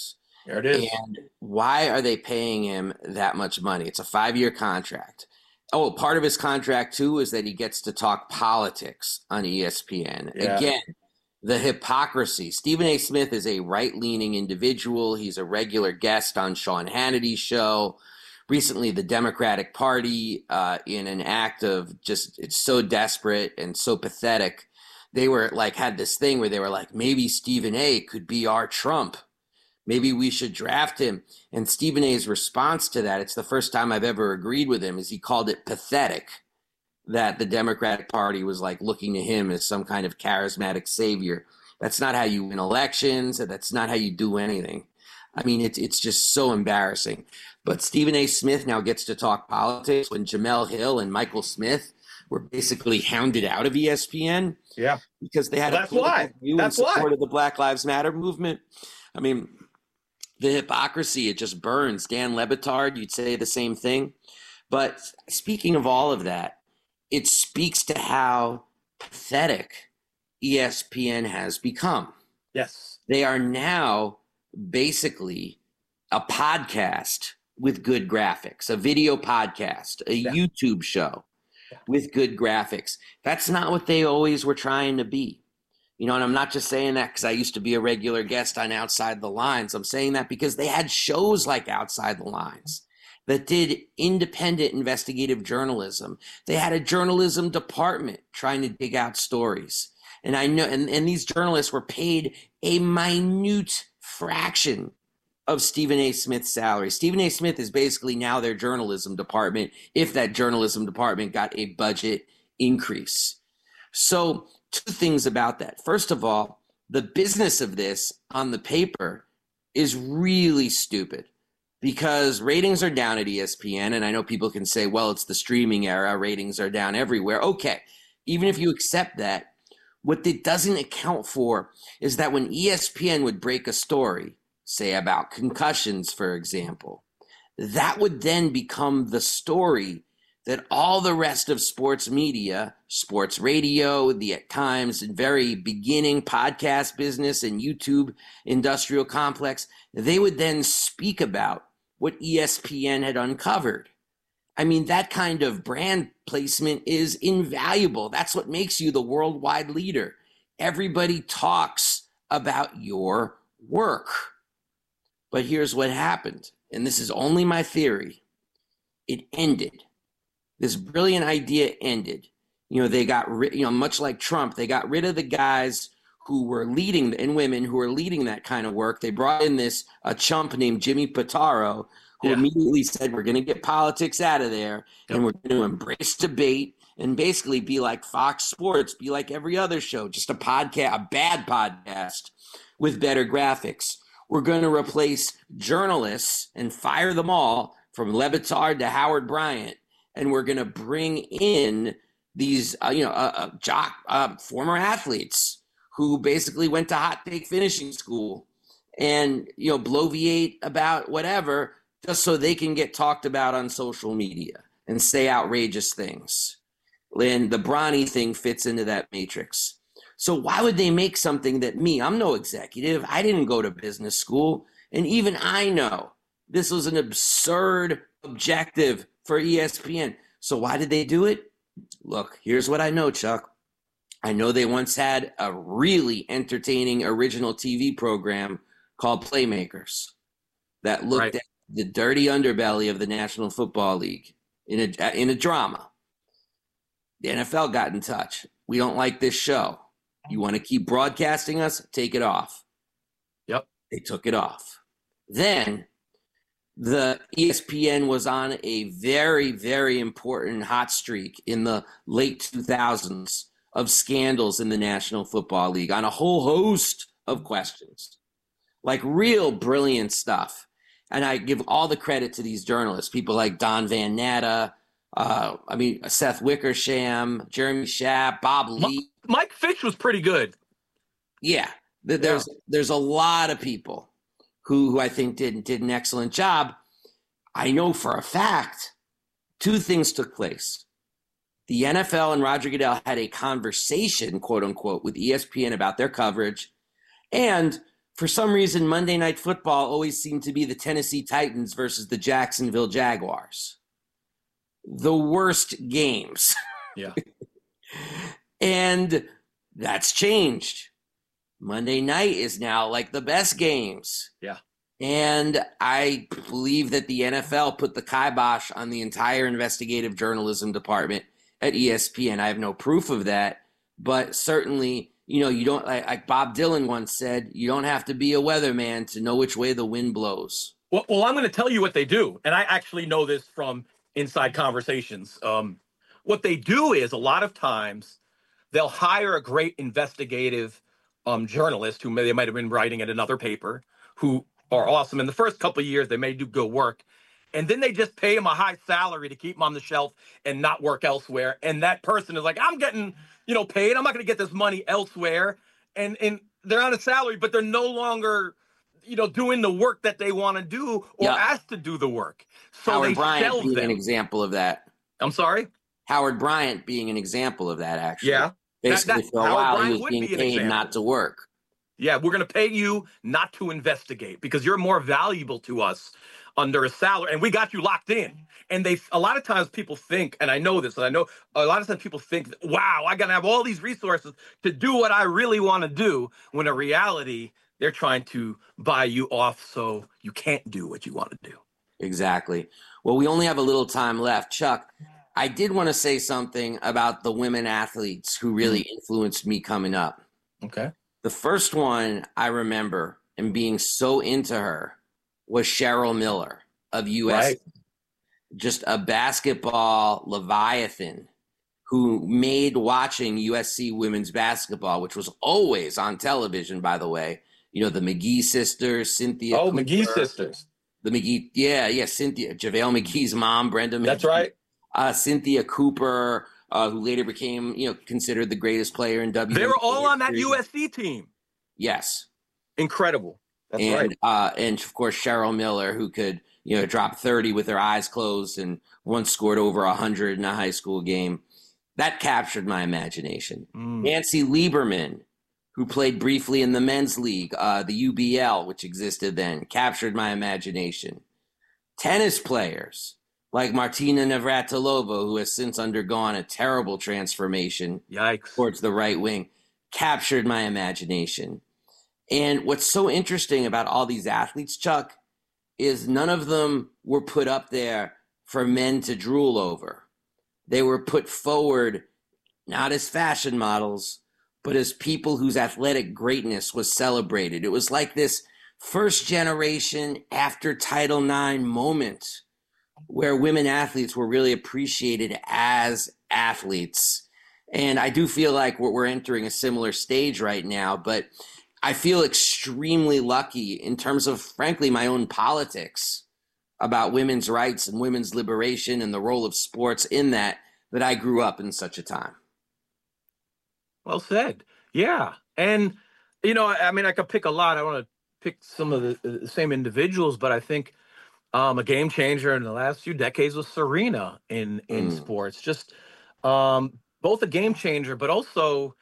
There it is. And why are they paying him that much money? It's a 5-year contract. Oh, part of his contract, too, is that he gets to talk politics on ESPN. Yeah. Again, the hypocrisy. Stephen A. Smith is a right-leaning individual. He's a regular guest on Sean Hannity's show. Recently, the Democratic Party, in an act of just, it's so desperate and so pathetic, they were like, had this thing where they were like, maybe Stephen A. could be our Trump. Maybe we should draft him. And Stephen A.'s response to that, it's the first time I've ever agreed with him, is he called it pathetic that the Democratic Party was like looking to him as some kind of charismatic savior. That's not how you win elections. That's not how you do anything. I mean, it's just so embarrassing. But Stephen A. Smith now gets to talk politics when Jamel Hill and Michael Smith were basically hounded out of ESPN. Yeah. Because they had That's why. That's in support why. of the Black Lives Matter movement. I mean, the hypocrisy, it just burns. Dan Le Batard, you'd say the same thing. But speaking of all of that, it speaks to how pathetic ESPN has become. Yes. They are now basically a podcast with good graphics, a video podcast, a YouTube show with good graphics. That's not what they always were trying to be. You know, and I'm not just saying that because I used to be a regular guest on Outside the Lines. I'm saying that because they had shows like Outside the Lines that did independent investigative journalism. They had a journalism department trying to dig out stories. And I know, and these journalists were paid a minute fraction of Stephen A. Smith's salary. Stephen A. Smith is basically now their journalism department, if that journalism department got a budget increase. So 2 things about that. First of all, the business of this on the paper is really stupid because ratings are down at ESPN. And I know people can say, well, it's the streaming era. Ratings are down everywhere. Okay. Even if you accept that, what it doesn't account for is that when ESPN would break a story, say about concussions, for example, that would then become the story that all the rest of sports media, sports radio, the at times very beginning podcast business and YouTube industrial complex, they would then speak about what ESPN had uncovered. I mean, that kind of brand placement is invaluable. That's what makes you the worldwide leader. Everybody talks about your work. But here's what happened, and this is only my theory. It ended. This brilliant idea ended. You know, they got rid, much like Trump, they got rid of the guys who were leading, and women who were leading that kind of work. They brought in a chump named Jimmy Pitaro, who immediately said, we're going to get politics out of there, and we're going to embrace debate and basically be like Fox Sports, be like every other show, just a podcast, a bad podcast with better graphics. We're going to replace journalists and fire them all from Le Batard to Howard Bryant. And we're going to bring in these, former athletes who basically went to hot take finishing school and, bloviate about whatever just so they can get talked about on social media and say outrageous things. And the Bronny thing fits into that matrix. So why would they make something that I'm no executive. I didn't go to business school. And even I know this was an absurd objective for ESPN. So why did they do it? Look, here's what I know, Chuck. I know they once had a really entertaining original TV program called Playmakers that looked at the dirty underbelly of the National Football League in a drama. The NFL got in touch. We don't like this show. You want to keep broadcasting us? Take it off. Yep. They took it off. Then the ESPN was on a very, very important hot streak in the late 2000s of scandals in the National Football League on a whole host of questions, like real brilliant stuff. And I give all the credit to these journalists, people like Don Van Natta, Seth Wickersham, Jeremy Schaap, Bob Lee. Mike Fitch was pretty good. Yeah. There's a lot of people who I think did an excellent job. I know for a fact 2 things took place. The NFL and Roger Goodell had a conversation, quote unquote, with ESPN about their coverage. And For some reason, Monday Night Football always seemed to be the Tennessee Titans versus the Jacksonville Jaguars. The worst games. Yeah. And that's changed. Monday night is now like the best games. Yeah. And I believe that the NFL put the kibosh on the entire investigative journalism department at ESPN. I have no proof of that, but certainly, you don't, like Bob Dylan once said, you don't have to be a weatherman to know which way the wind blows. Well, I'm going to tell you what they do. And I actually know this from inside conversations. What they do is a lot of times they'll hire a great investigative journalist who they might have been writing at another paper, who are awesome. In the first couple of years, they may do good work. And then they just pay him a high salary to keep him on the shelf and not work elsewhere. And that person is like, I'm getting, paid. I'm not going to get this money elsewhere. And they're on a salary, but they're no longer, doing the work that they want to do or asked to do the work. So Howard they Bryant shelve being them. an example of that. I'm sorry? Howard Bryant being an example of that, actually. Yeah. Basically, for a Howard while, Bryant he was would being be an paid example. not to work. Yeah, we're going to pay you not to investigate because you're more valuable to us under a salary, and we got you locked in. And a lot of times people think, and I know this, and I know a lot of times people think, wow, I got to have all these resources to do what I really want to do, when in reality, they're trying to buy you off so you can't do what you want to do. Exactly. Well, we only have a little time left. Chuck, I did want to say something about the women athletes who really influenced me coming up. Okay. The first one I remember and being so into her was Cheryl Miller of USC. Right. Just a basketball leviathan who made watching USC women's basketball, which was always on television, by the way. The McGee sisters, Cynthia. Oh, Cooper, McGee sisters. The McGee, Cynthia, JaVale McGee's mom, Brenda McGee. That's right. Cynthia Cooper, who later became, considered the greatest player in WNBA. They were all on that history. USC team. Yes. Incredible. That's right. And of course, Cheryl Miller, who could, drop 30 with her eyes closed and once scored over 100 in a high school game. That captured my imagination. Nancy Lieberman, who played briefly in the men's league, the UBL, which existed then, captured my imagination. Tennis players like Martina Navratilova, who has since undergone a terrible transformation towards the right wing, captured my imagination. And what's so interesting about all these athletes, Chuck, is none of them were put up there for men to drool over. They were put forward not as fashion models, but as people whose athletic greatness was celebrated. It was like this first generation after Title IX moment where women athletes were really appreciated as athletes. And I do feel like we're entering a similar stage right now, but I feel extremely lucky in terms of, frankly, my own politics about women's rights and women's liberation and the role of sports in that I grew up in such a time. Well said. Yeah. And, I could pick a lot. I want to pick some of the same individuals, but I think a game changer in the last few decades was Serena in sports. Just both a game changer, but also,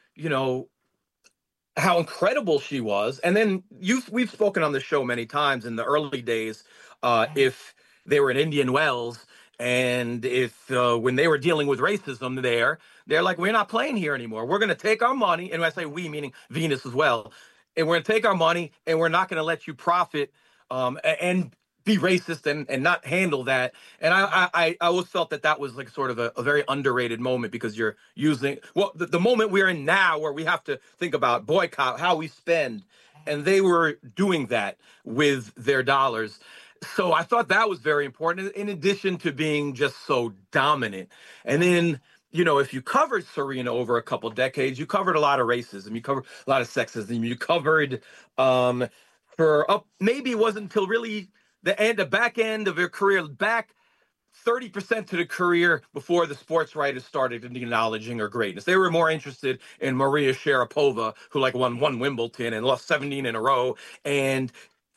how incredible she was. And then we've spoken on the show many times in the early days, if they were in Indian Wells and if when they were dealing with racism they're like, we're not playing here anymore. We're going to take our money. And when I say we, meaning Venus as well. And we're going to take our money and we're not going to let you profit and be racist and not handle that. And I always felt that was like sort of a very underrated moment, because you're using, the moment we're in now where we have to think about boycott, how we spend. And they were doing that with their dollars. So I thought that was very important, in addition to being just so dominant. And then, if you covered Serena over a couple decades, you covered a lot of racism, you covered a lot of sexism, you covered maybe it wasn't until really the back end of her career, back 30% to the career before the sports writers started acknowledging her greatness. They were more interested in Maria Sharapova, who won Wimbledon and lost 17 in a row. And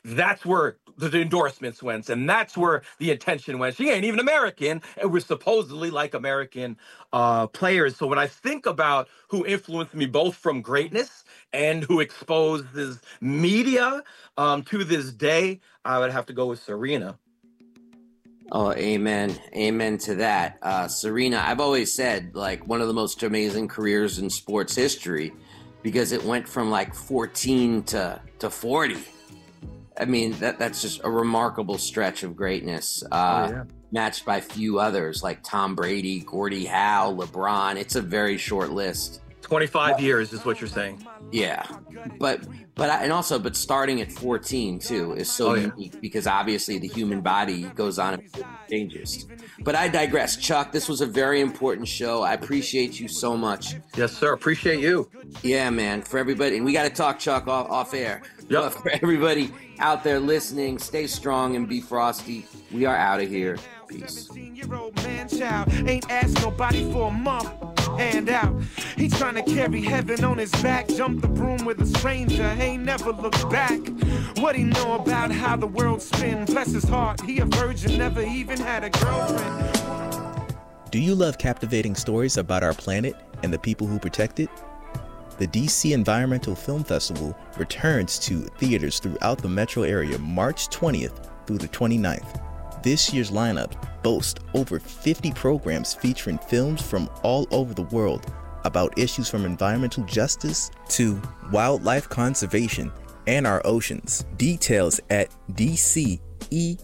that's where the endorsements went, and that's where the attention went. She ain't even American, and we're supposedly like American players. So when I think about who influenced me both from greatness and who exposes media to this day, I would have to go with Serena. Oh, amen. Amen to that. Serena, I've always said, like, one of the most amazing careers in sports history, because it went from like 14 to 40. I mean, that's just a remarkable stretch of greatness, matched by few others like Tom Brady, Gordie Howe, LeBron. It's a very short list. 25 years is what you're saying. Yeah, but starting at 14 too is so unique, because obviously the human body goes on and changes. But I digress. Chuck, this was a very important show. I appreciate you so much. Yes, sir. Appreciate you. Yeah, man. For everybody, and we got to talk, Chuck, off air. Yep. But for everybody out there listening, stay strong and be frosty. We are out of here. Peace. Man child ain't asked nobody for a month. Hand out. He trying to carry heaven on his back. Jump the broom with a stranger. Ain't never looked back. What he know about how the world spins? Bless his heart. He a virgin. Never even had a girlfriend. Do you love captivating stories about our planet and the people who protect it? The DC Environmental Film Festival returns to theaters throughout the metro area March 20th through the 29th. This year's lineup boasts over 50 programs featuring films from all over the world about issues from environmental justice to wildlife conservation and our oceans. Details at dceff.org.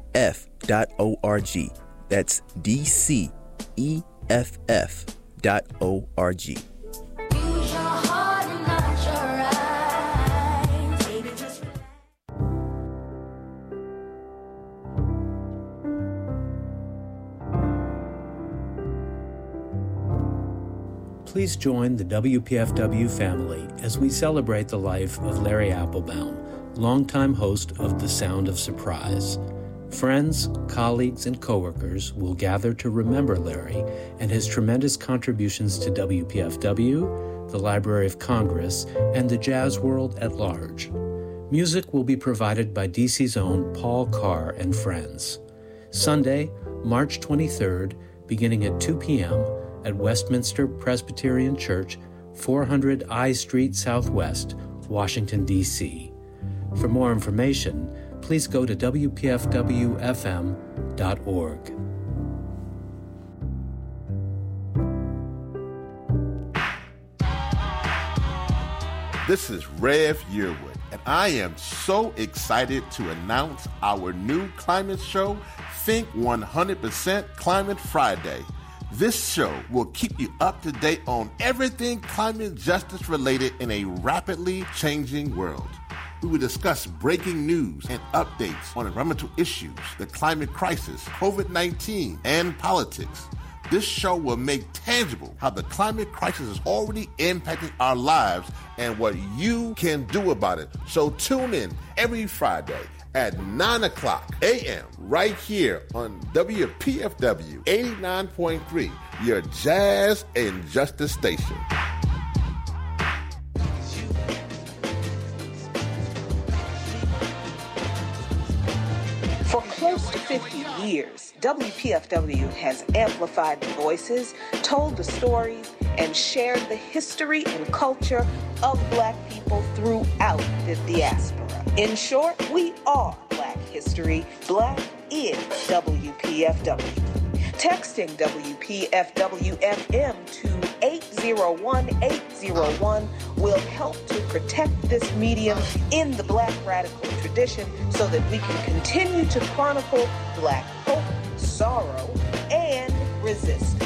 That's dceff.org. Please join the WPFW family as we celebrate the life of Larry Applebaum, longtime host of The Sound of Surprise. Friends, colleagues, and coworkers will gather to remember Larry and his tremendous contributions to WPFW, the Library of Congress, and the jazz world at large. Music will be provided by DC's own Paul Carr and friends. Sunday, March 23rd, beginning at 2 p.m., at Westminster Presbyterian Church, 400 I Street Southwest, Washington, D.C. For more information, please go to WPFWFM.org. This is Rev Yearwood, and I am so excited to announce our new climate show, Think 100% Climate Friday. This show will keep you up to date on everything climate justice related in a rapidly changing world. We will discuss breaking news and updates on environmental issues, the climate crisis, COVID-19, and politics. This show will make tangible how the climate crisis is already impacting our lives and what you can do about it. So tune in every Friday at 9 o'clock a.m. right here on WPFW 89.3, your jazz and justice station. For close to 50 years, WPFW has amplified the voices, told the stories, and shared the history and culture of Black people throughout the diaspora. In short, we are Black history. Black is WPFW. Texting WPFW-FM to 801-801 will help to protect this medium in the Black radical tradition so that we can continue to chronicle Black hope, sorrow, and resistance.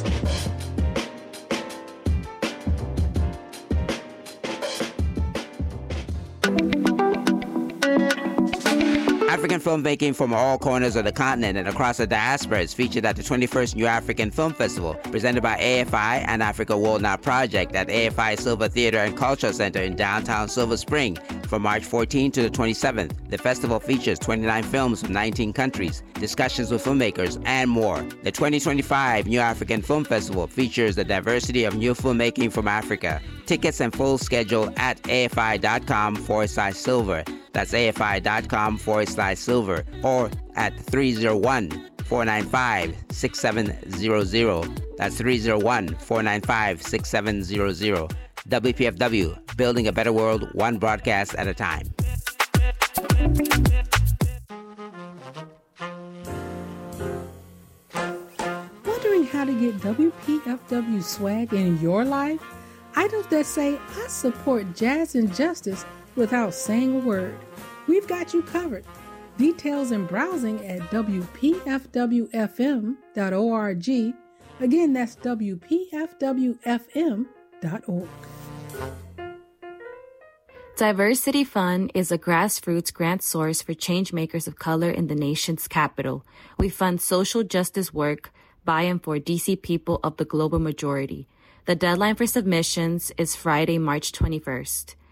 African filmmaking from all corners of the continent and across the diaspora is featured at the 21st New African Film Festival, presented by AFI and Africa World Now Project at AFI Silver Theater and Cultural Center in downtown Silver Spring from March 14 to the 27th. The festival features 29 films from 19 countries, discussions with filmmakers, and more. The 2025 New African Film Festival features the diversity of new filmmaking from Africa, Tickets and full schedule at afi.com/silver. That's afi.com/silver or at 301-495-6700. That's 301-495-6700. WPFW, building a better world, one broadcast at a time. Wondering how to get WPFW swag in your life? Items that say, I support Jazz and Justice without saying a word. We've got you covered. Details and browsing at WPFWFM.org. Again, that's WPFWFM.org. Diversity Fund is a grassroots grant source for changemakers of color in the nation's capital. We fund social justice work by and for DC people of the global majority. The deadline for submissions is Friday, March 21st.